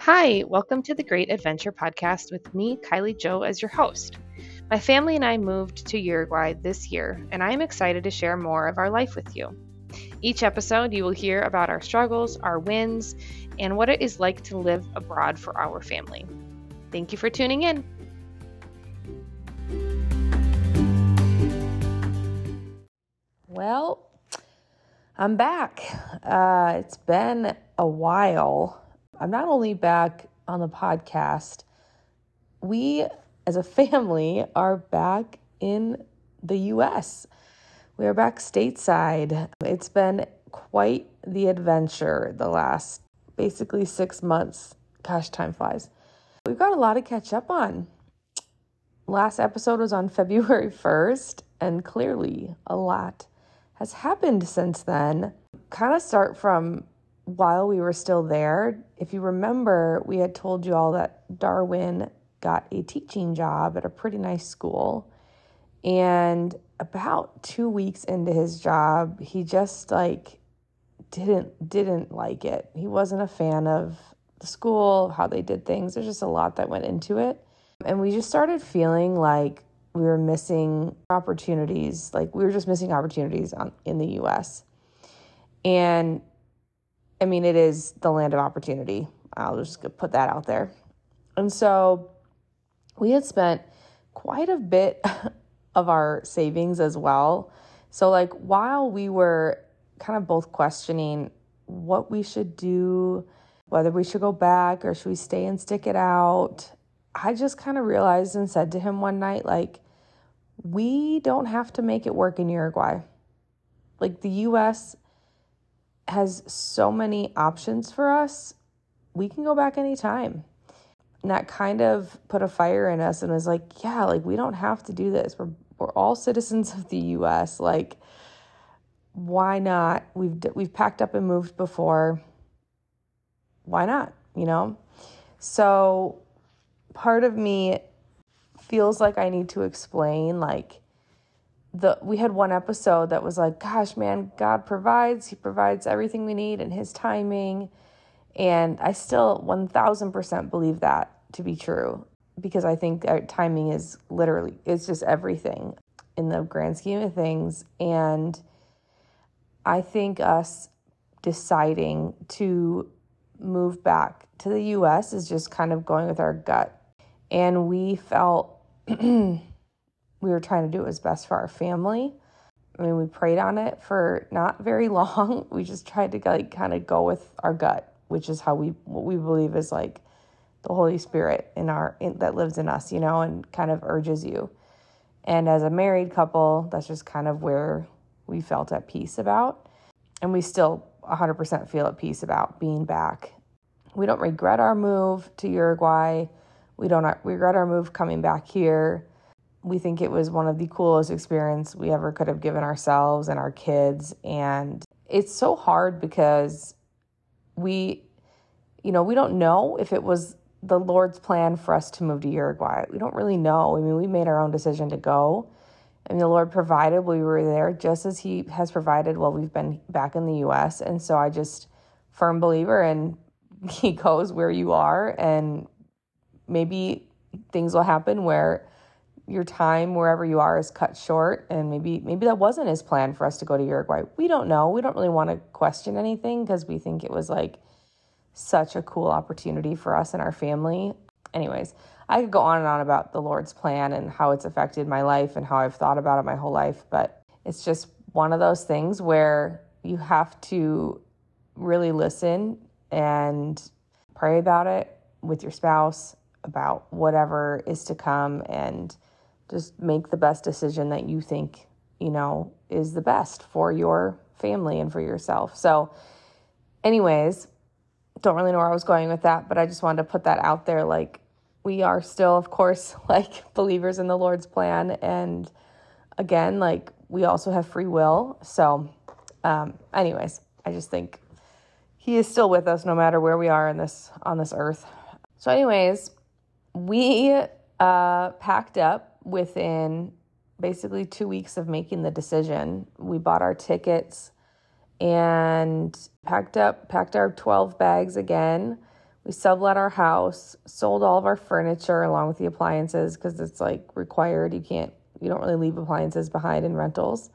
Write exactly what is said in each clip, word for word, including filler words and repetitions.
Hi, welcome to the Great Adventure Podcast with me, Kylie Joe, as your host. My family and I moved to Uruguay this year, and I am excited to share more of our life with you. Each episode, you will hear about our struggles, our wins, and what it is like to live abroad for our family. Thank you for tuning in. Well, I'm back. Uh, it's been a while. I'm not only back on the podcast, we as a family are back in the U S. We are back stateside. It's been quite the adventure the last basically six months. Gosh, time flies. We've got a lot to catch up on. Last episode was on February first, and clearly a lot has happened since then. Kind of start from while we were still there. If you remember, we had told you all that Darwin got a teaching job at a pretty nice school. And about two weeks into his job, he just like didn't didn't like it. He wasn't a fan of the school, how they did things. There's just a lot that went into it. And we just started feeling like we were missing opportunities. Like we were just missing opportunities on, in the U S. And I mean, it is the land of opportunity. I'll just put that out there. And so we had spent quite a bit of our savings as well. So like while we were kind of both questioning what we should do, whether we should go back or should we stay and stick it out, I just kind of realized and said to him one night, like, we don't have to make it work in Uruguay. Like the U S has so many options for us. We can go back anytime. And that kind of put a fire in us and was like, yeah, like we don't have to do this. We're we're all citizens of the U S. Like, why not? We've we've packed up and moved before. Why not? You know? So part of me feels like I need to explain, like, the we had one episode that was like, gosh, man, God provides. He provides everything we need in his timing. And I still one thousand percent believe that to be true, because I think our timing is literally, it's just everything in the grand scheme of things. And I think us deciding to move back to the U S is just kind of going with our gut. And we felt we were trying to do what was best for our family. I mean, we prayed on it for not very long. We just tried to like kind of go with our gut, which is how we, what we believe is like the Holy Spirit in our, in, that lives in us, you know, and kind of urges you. And as a married couple, that's just kind of where we felt at peace about. And we still one hundred percent feel at peace about being back. We don't regret our move to Uruguay. We don't regret our move coming back here. We think it was one of the coolest experiences we ever could have given ourselves and our kids. And it's so hard because we, you know, we don't know if it was the Lord's plan for us to move to Uruguay. We don't really know. I mean, we made our own decision to go. And the Lord provided we were there just as he has provided while we've been back in the U S. And so I just, firm believer in he goes where you are, and maybe things will happen where your time wherever you are is cut short, and maybe maybe that wasn't his plan for us to go to Uruguay. We don't know. We don't really want to question anything because we think it was like such a cool opportunity for us and our family. Anyways, I could go on and on about the Lord's plan and how it's affected my life and how I've thought about it my whole life, but it's just one of those things where you have to really listen and pray about it with your spouse about whatever is to come, and just make the best decision that you think, you know, is the best for your family and for yourself. So anyways, don't really know where I was going with that, but I just wanted to put that out there. Like, we are still, of course, like believers in the Lord's plan. And again, like we also have free will. So um, anyways, I just think he is still with us no matter where we are in this, on this earth. So anyways, we uh, packed up within basically two weeks of making the decision. We bought our tickets and packed up, packed our twelve bags again. We sublet our house, sold all of our furniture along with the appliances because it's like required. You can't, you don't really leave appliances behind in rentals.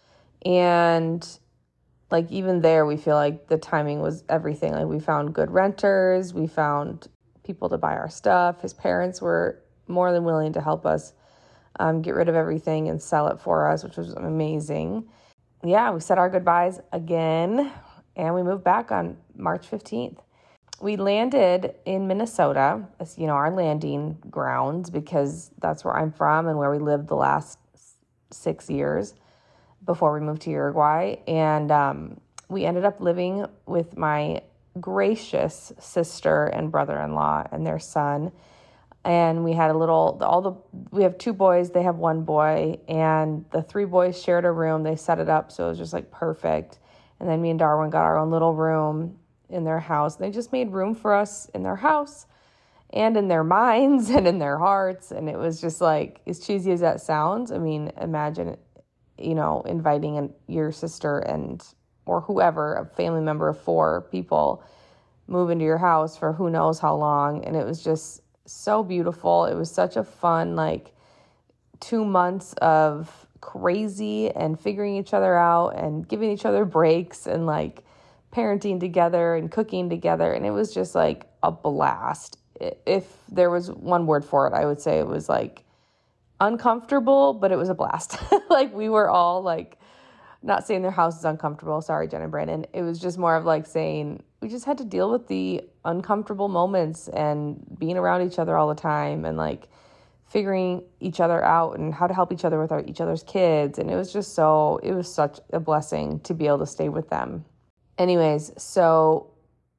And like even there, we feel like the timing was everything. Like we found good renters, we found people to buy our stuff. His parents were more than willing to help us um, get rid of everything and sell it for us, which was amazing. Yeah, we said our goodbyes again, and we moved back on March fifteenth. We landed in Minnesota, as you know, our landing grounds, because that's where I'm from and where we lived the last six years before we moved to Uruguay. And um, we ended up living with my gracious sister and brother-in-law and their son. And we had a little, all the, we have two boys, they have one boy, and the three boys shared a room. They set it up so it was just like perfect. And then me and Darwin got our own little room in their house. They just made room for us in their house and in their minds and in their hearts. And it was just like, as cheesy as that sounds, I mean, imagine, you know, inviting an, your sister and, or whoever, a family member of four people, move into your house for who knows how long. And it was just so beautiful. It was such a fun, like, two months of crazy and figuring each other out and giving each other breaks and, like, parenting together and cooking together. And it was just, like, a blast. If there was one word for it, I would say it was, like, uncomfortable, but it was a blast. Like, we were all, like, not saying their house is uncomfortable. Sorry, Jen and Brandon. It was just more of, like, saying we just had to deal with the uncomfortable moments and being around each other all the time and, like, figuring each other out and how to help each other with our, each other's kids. And it was just so, it was such a blessing to be able to stay with them. Anyways, so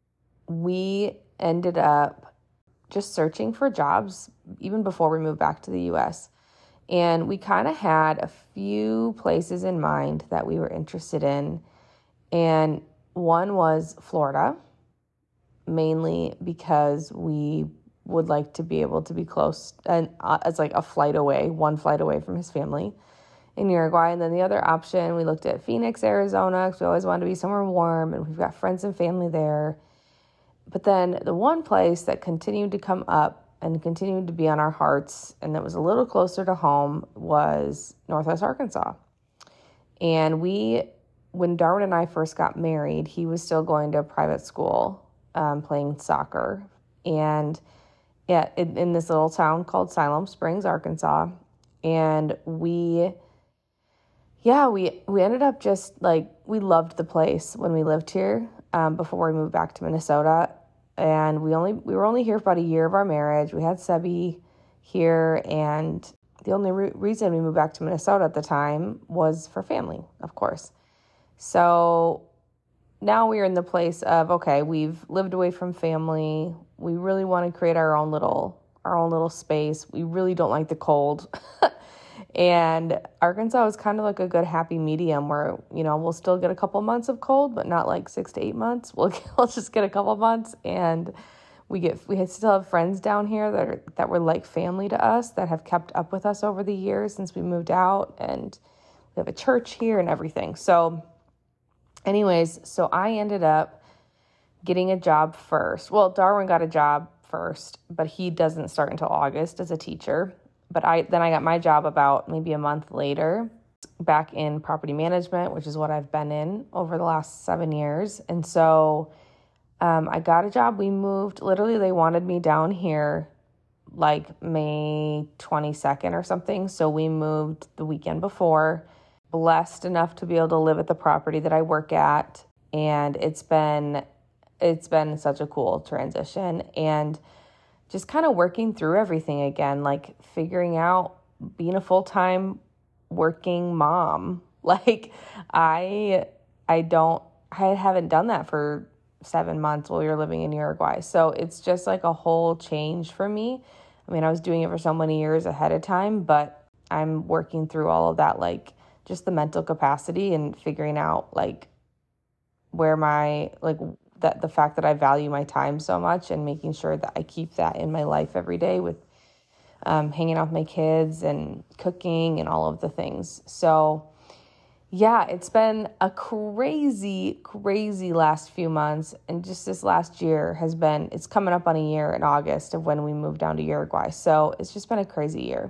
we ended up just searching for jobs even before we moved back to the U S. And we kind of had a few places in mind that we were interested in. And one was Florida, mainly because we would like to be able to be close and uh, as like a flight away, one flight away from his family in Uruguay. And then the other option, we looked at Phoenix, Arizona, because we always wanted to be somewhere warm and we've got friends and family there. But then the one place that continued to come up and continued to be on our hearts, and that was a little closer to home, was Northwest Arkansas. And we, when Darwin and I first got married, he was still going to a private school, um, playing soccer. And yeah, in, in this little town called Siloam Springs, Arkansas. And we, yeah, we, we ended up just like, we loved the place when we lived here, um, before we moved back to Minnesota. And we only we were only here for about a year of our marriage. We had Sebi here, and the only re- reason we moved back to Minnesota at the time was for family, of course. So now we're in the place of, okay, we've lived away from family. We really want to create our own little our own little space. We really don't like the cold. And Arkansas is kind of like a good happy medium where, you know, we'll still get a couple months of cold, but not like six to eight months. We'll, we'll just get a couple months, and we get we still have friends down here that are, that were like family to us, that have kept up with us over the years since we moved out, and we have a church here and everything. So anyways, so I ended up getting a job first. Well, Darwin got a job first, but he doesn't start until August as a teacher. But I then I got my job about maybe a month later, back in property management, which is what I've been in over the last seven years. And so um, I got a job. We moved. Literally, they wanted me down here like May twenty-second or something. So we moved the weekend before. Blessed enough to be able to live at the property that I work at. And it's been it's been such a cool transition. And just kind of working through everything again, like figuring out being a full-time working mom. Like I, I don't, I haven't done that for seven months while we were living in Uruguay. So it's just like a whole change for me. I mean, I was doing it for so many years ahead of time, but I'm working through all of that, like just the mental capacity and figuring out like where my, like, that the fact that I value my time so much and making sure that I keep that in my life every day with um, hanging out with my kids and cooking and all of the things. So yeah, it's been a crazy, crazy last few months. And just this last year has been, it's coming up on a year in August of when we moved down to Uruguay. So it's just been a crazy year.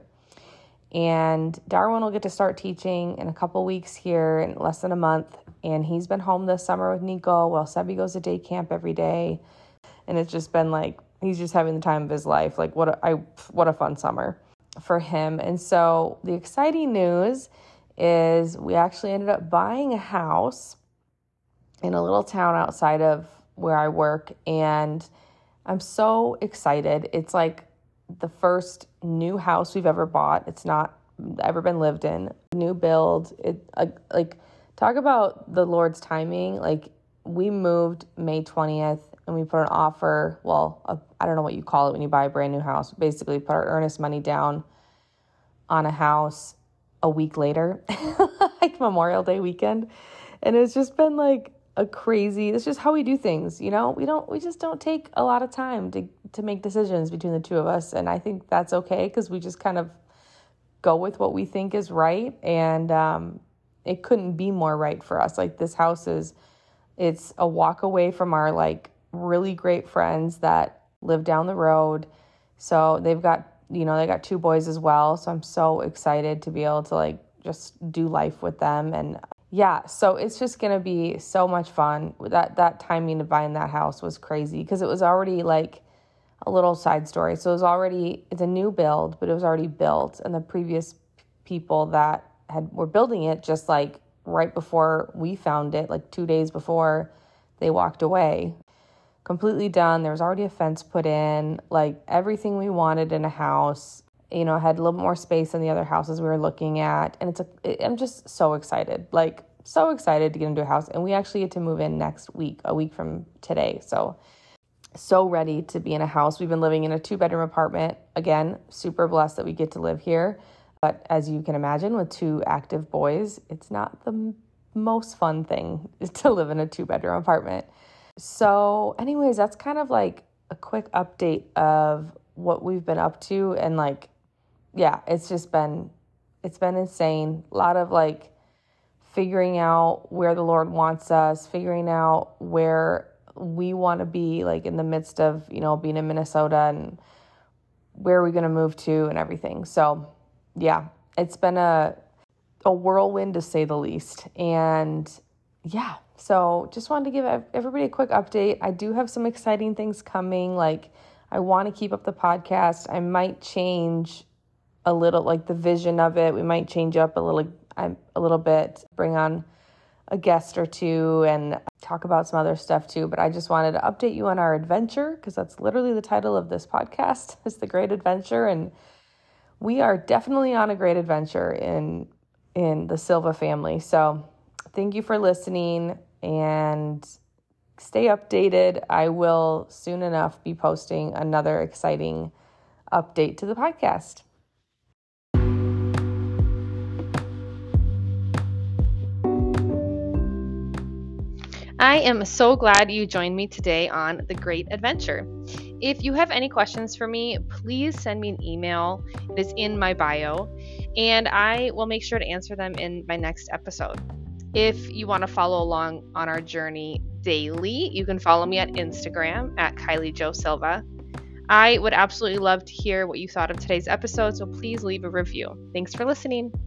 And Darwin will get to start teaching in a couple weeks here in less than a month. And he's been home this summer with Nico while Sebi goes to day camp every day. And it's just been like, he's just having the time of his life. Like what a, I, what a fun summer for him. And so the exciting news is we actually ended up buying a house in a little town outside of where I work. And I'm so excited. It's like the first new house we've ever bought. It's not ever been lived in. New build. It uh, like talk about the Lord's timing. Like we moved May twentieth and we put an offer. Well, a, I don't know what you call it when you buy a brand new house. Basically, put our earnest money down on a house a week later, like Memorial Day weekend. And it's just been like a crazy, it's just how we do things, you know, we don't, we just don't take a lot of time to, to make decisions between the two of us. And I think that's okay because we just kind of go with what we think is right. And um, it couldn't be more right for us. Like this house is, it's a walk away from our like really great friends that live down the road. So they've got, you know, they got two boys as well. So I'm so excited to be able to like just do life with them. And yeah, so it's just going to be so much fun. That, that timing of buying that house was crazy because it was already like a little side story. So it was already, it's a new build, but it was already built. And the previous people that had were building it just like right before we found it, like two days before they walked away. Completely done. There was already a fence put in, like everything we wanted in a house, you know, had a little more space than the other houses we were looking at. And it's a, it, I'm just so excited, like so excited to get into a house. And we actually get to move in next week, a week from today. So, so ready to be in a house. We've been living in a two bedroom apartment. Again, super blessed that we get to live here. But as you can imagine, with two active boys, it's not the m- most fun thing to live in a two bedroom apartment. So anyways, that's kind of like a quick update of what we've been up to. And like, yeah, it's just been, it's been insane. A lot of like figuring out where the Lord wants us, figuring out where we want to be like in the midst of, you know, being in Minnesota and where are we going to move to and everything. So yeah, it's been a, a whirlwind to say the least. And yeah, so just wanted to give everybody a quick update. I do have some exciting things coming. Like I want to keep up the podcast. I might change a little, like the vision of it. We might change up a little, a little bit, bring on a guest or two and talk about some other stuff too. But I just wanted to update you on our adventure because that's literally the title of this podcast is The Great Adventure. And we are definitely on a great adventure in, in the Silva family. So thank you for listening and stay updated. I will soon enough be posting another exciting update to the podcast. I am so glad you joined me today on The Great Adventure. If you have any questions for me, please send me an email. It is in my bio, and I will make sure to answer them in my next episode. If you want to follow along on our journey daily, you can follow me at Instagram at Kylie Jo Silva. I would absolutely love to hear what you thought of today's episode, so please leave a review. Thanks for listening.